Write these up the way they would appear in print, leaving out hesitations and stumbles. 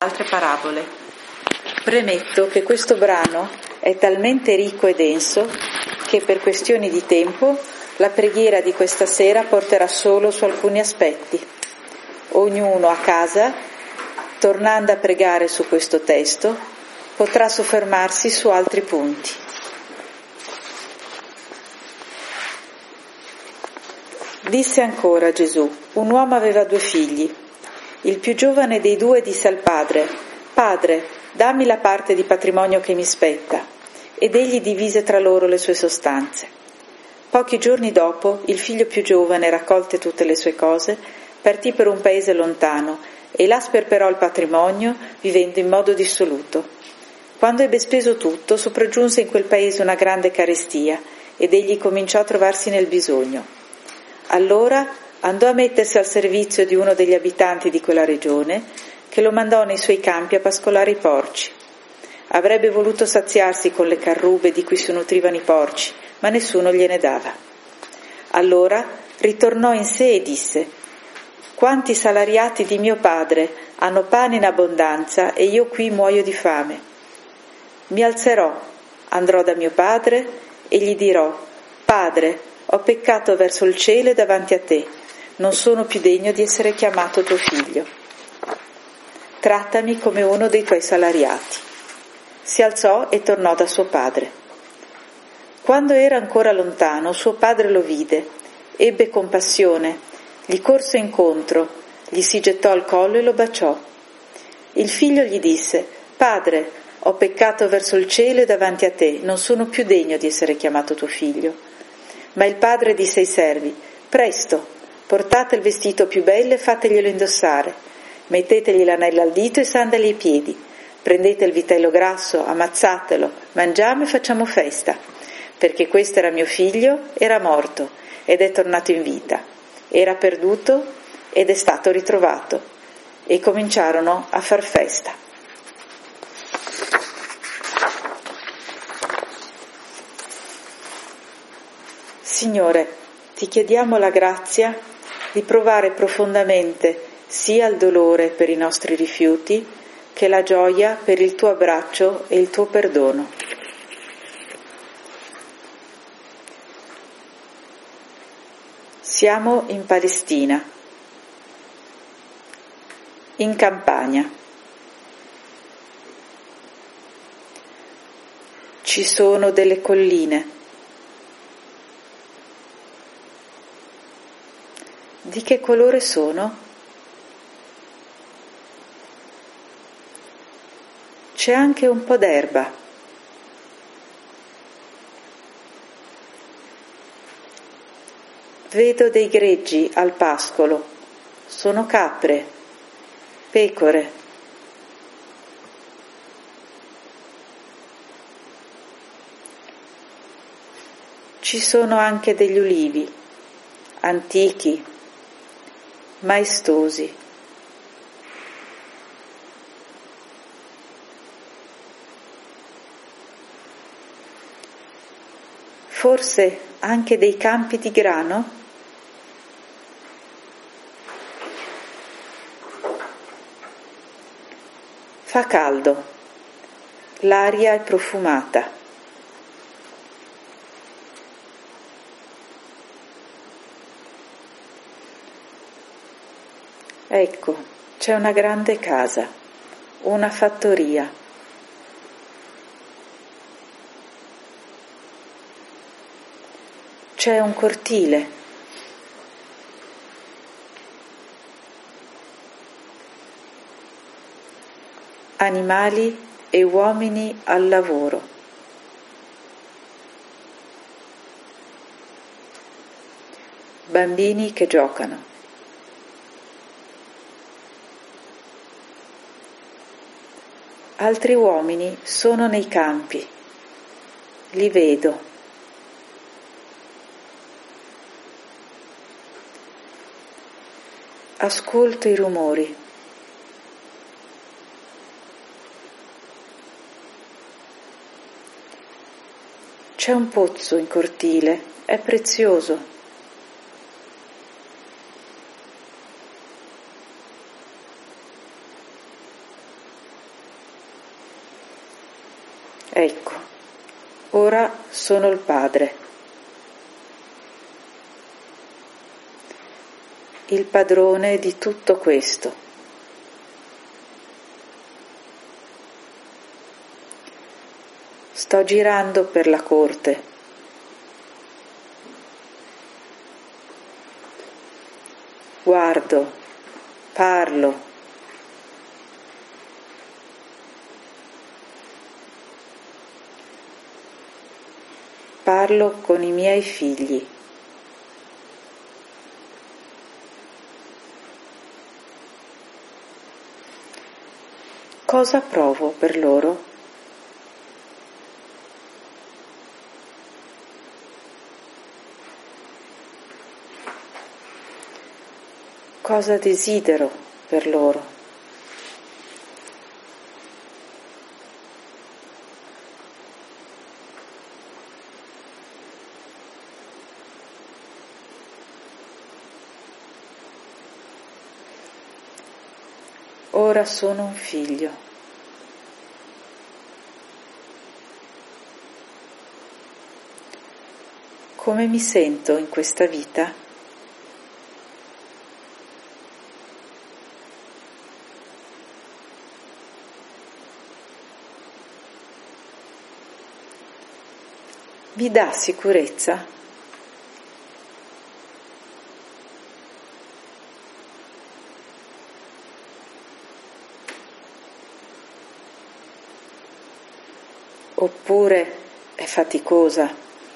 altre parabole. Premetto che questo brano è talmente ricco e denso che per questioni di tempo la preghiera di questa sera porterà solo su alcuni aspetti. Ognuno a casa, tornando a pregare su questo testo, potrà soffermarsi su altri punti. Disse ancora Gesù: un uomo aveva 2 figli. Il più giovane dei 2 disse al padre: Padre, dammi la parte di patrimonio che mi spetta. Ed egli divise tra loro le sue sostanze. Pochi giorni dopo, il figlio più giovane, raccolte tutte le sue cose, partì per un paese lontano e là sperperò il patrimonio, vivendo in modo dissoluto. Quando ebbe speso tutto, sopraggiunse in quel paese una grande carestia ed egli cominciò a trovarsi nel bisogno. Allora andò a mettersi al servizio di uno degli abitanti di quella regione, che lo mandò nei suoi campi a pascolare i porci. Avrebbe voluto saziarsi con le carrube di cui si nutrivano i porci, ma nessuno gliene dava. Allora ritornò in sé e disse: quanti salariati di mio padre hanno pane in abbondanza e io qui muoio di fame. Mi alzerò, andrò da mio padre e gli dirò: Padre, ho peccato verso il cielo e davanti a te, non sono più degno di essere chiamato tuo figlio. Trattami come uno dei tuoi salariati. Si alzò e tornò da suo padre. Quando era ancora lontano, suo padre lo vide, ebbe compassione, gli corse incontro, gli si gettò al collo e lo baciò. Il figlio gli disse: Padre, ho peccato verso il cielo e davanti a te, non sono più degno di essere chiamato tuo figlio. Ma il padre disse ai servi: presto, portate il vestito più bello e fateglielo indossare, mettetegli l'anello al dito e sandali ai piedi, prendete il vitello grasso, ammazzatelo, mangiamo e facciamo festa, perché questo era mio figlio, era morto ed è tornato in vita, era perduto ed è stato ritrovato. E cominciarono a far festa. Signore, ti chiediamo la grazia di provare profondamente sia il dolore per i nostri rifiuti che la gioia per il tuo abbraccio e il tuo perdono. Siamo in Palestina, in Campania. Ci sono delle colline. Di che colore sono? C'è anche un po' d'erba. Vedo dei greggi al pascolo. Sono capre, pecore. Ci sono anche degli ulivi, antichi, maestosi. Forse anche dei campi di grano? Fa caldo, l'aria è profumata. Ecco, c'è una grande casa, una fattoria. C'è un cortile. Animali e uomini al lavoro. Bambini che giocano. Altri uomini sono nei campi, li vedo. Ascolto i rumori. C'è un pozzo in cortile, è prezioso. Ecco, ora sono il Padre, il padrone di tutto questo. Sto girando per la corte. Guardo, parlo. Parlo con i miei figli. Cosa provo per loro? Cosa desidero per loro? Ora sono un figlio. Come mi sento in questa vita? Mi dà sicurezza? Oppure è faticosa?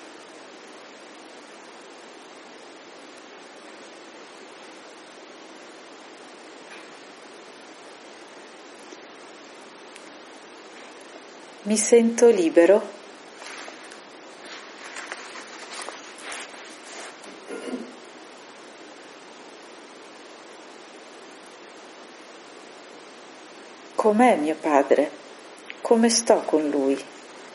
Mi sento libero? Com'è mio padre? Come sto con lui?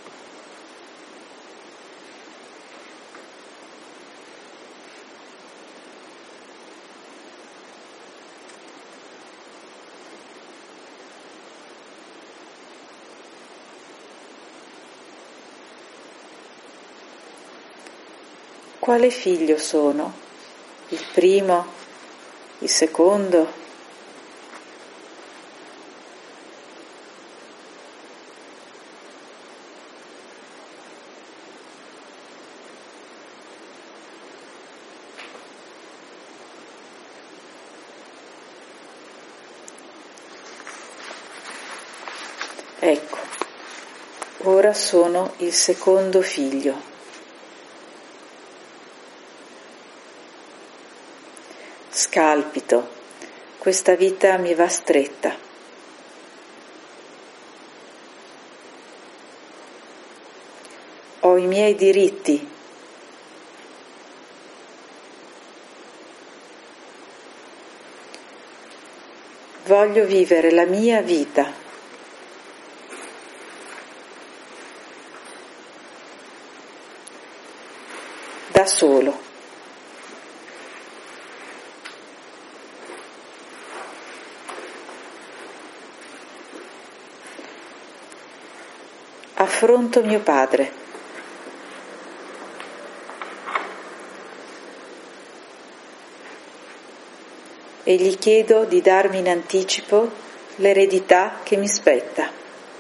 Quale figlio sono? Il primo? Il secondo? Ecco, ora sono il secondo figlio. Scalpito, questa vita mi va stretta. Ho i miei diritti. Voglio vivere la mia vita. Da solo. Affronto mio padre. E gli chiedo di darmi in anticipo l'eredità che mi spetta.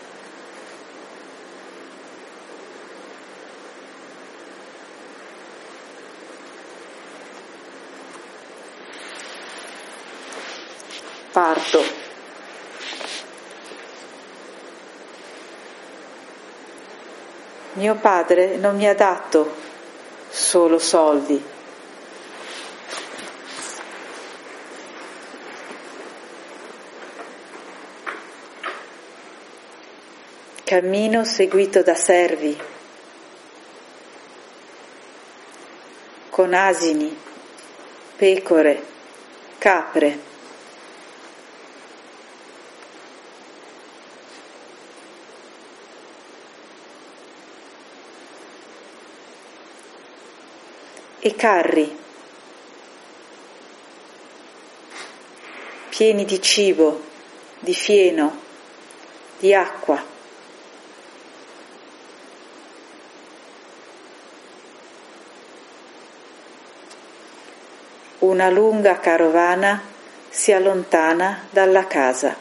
Parto. Mio padre non mi ha dato solo soldi. Cammino seguito da servi, con asini, pecore, capre. E carri pieni di cibo, di fieno, di acqua. Una lunga carovana si allontana dalla casa.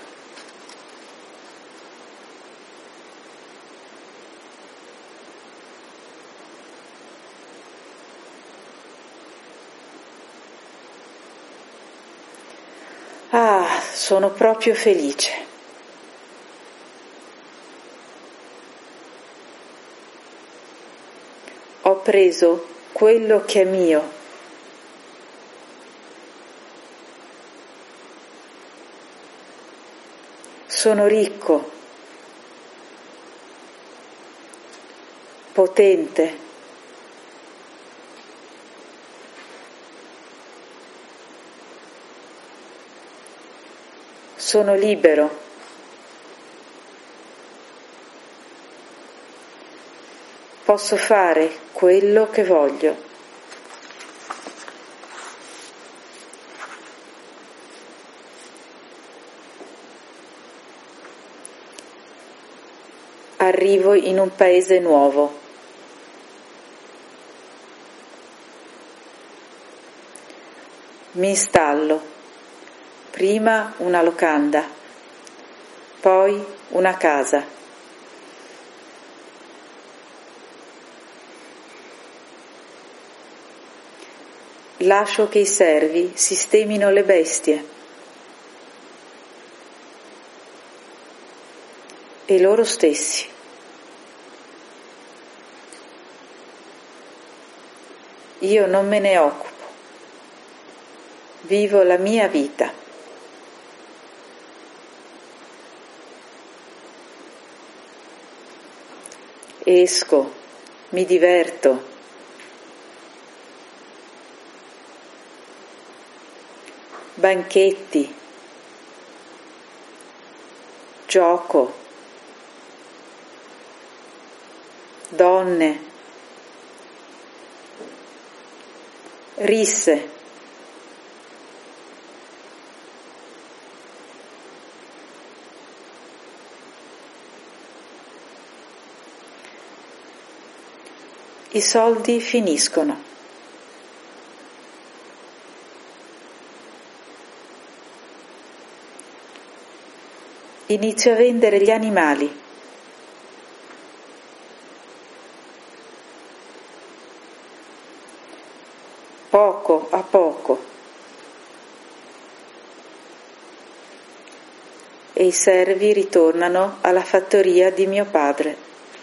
Ah, sono proprio felice. Ho preso quello che è mio. Sono ricco, potente, sono libero, posso fare quello che voglio. Arrivo in un paese nuovo. Mi installo, prima una locanda, poi una casa. Lascio che i servi sistemino le bestie e loro stessi. Io non me ne occupo. Vivo la mia vita. Esco, mi diverto. Banchetti, gioco, donne, risse. I soldi finiscono. Inizio a vendere gli animali. Poco a poco. E i servi ritornano alla fattoria di mio padre.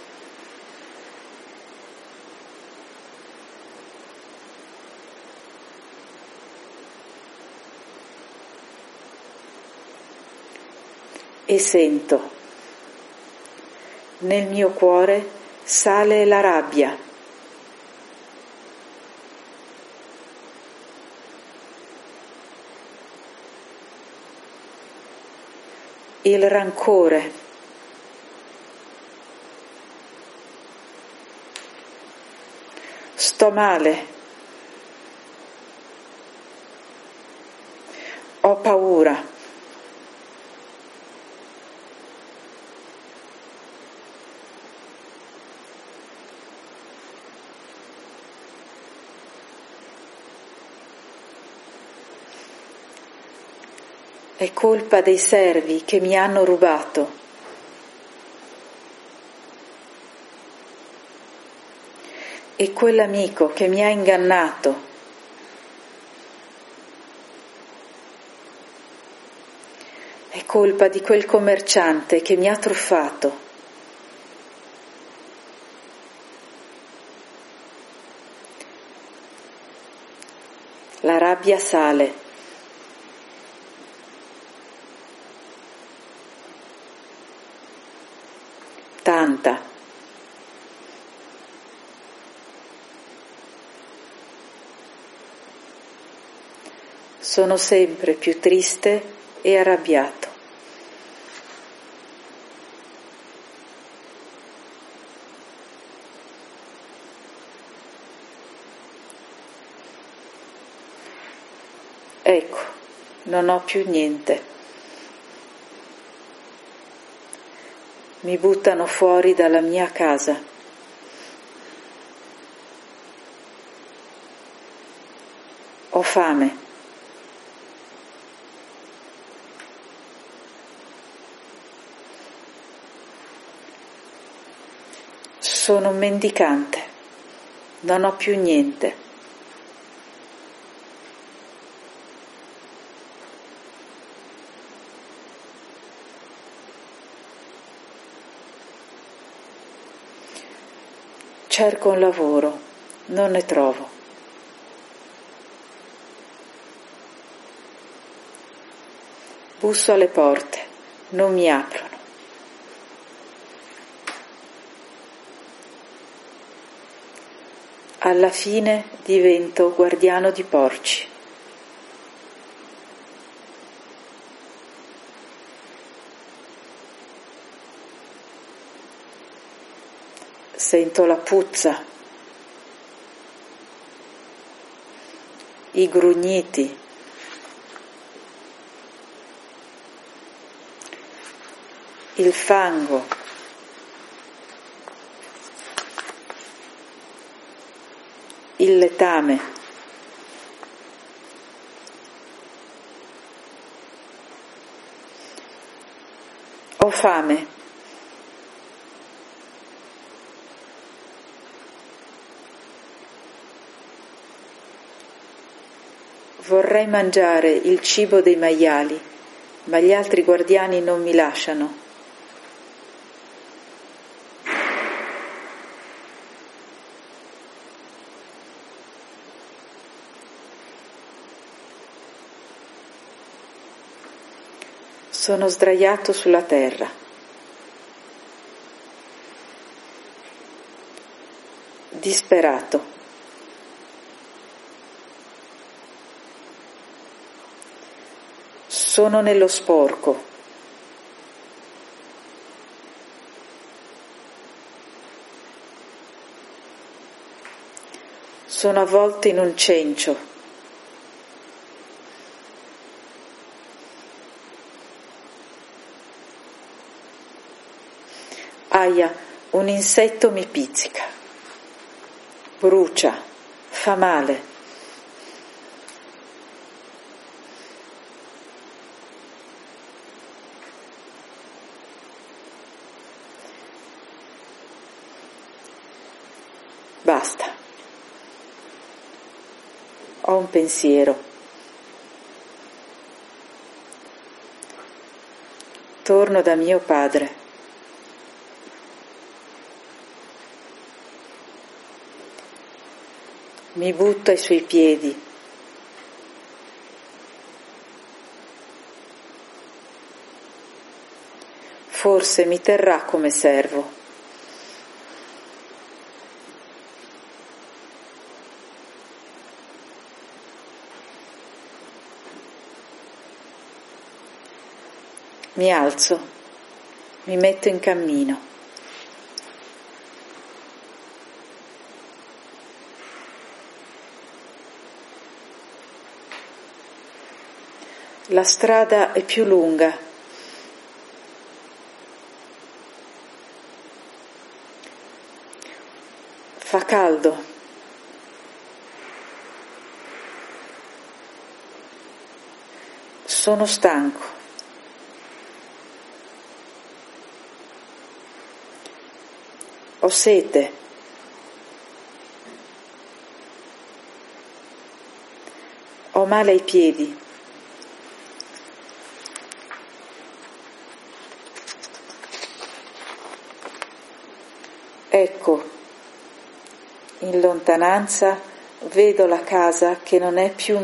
E sento, nel mio cuore sale la rabbia. Il rancore. Sto male. Ho paura. È colpa dei servi che mi hanno rubato. E quell'amico che mi ha ingannato. È colpa di quel commerciante che mi ha truffato. La rabbia sale. Tanta. Sono sempre più triste e arrabbiato. Ecco, non ho più niente. Mi buttano fuori dalla mia casa. Ho fame. Sono un mendicante, non ho più niente. Cerco un lavoro, non ne trovo. Busso alle porte, non mi aprono. Alla fine divento guardiano di porci. Sento la puzza, i grugniti, il fango, il letame. Ho fame. Vorrei mangiare il cibo dei maiali, ma gli altri guardiani non mi lasciano. Sono sdraiato sulla terra. Disperato. Sono nello sporco. Sono avvolto in un cencio. Aia, un insetto mi pizzica. Brucia, fa male. Basta. Ho un pensiero. Torno da mio padre. Mi butto ai suoi piedi. Forse mi terrà come servo. Mi alzo, mi metto in cammino. La strada è più lunga. Fa caldo. Sono stanco. Ho sete. Ho male ai piedi. Ecco, in lontananza vedo la casa che non è più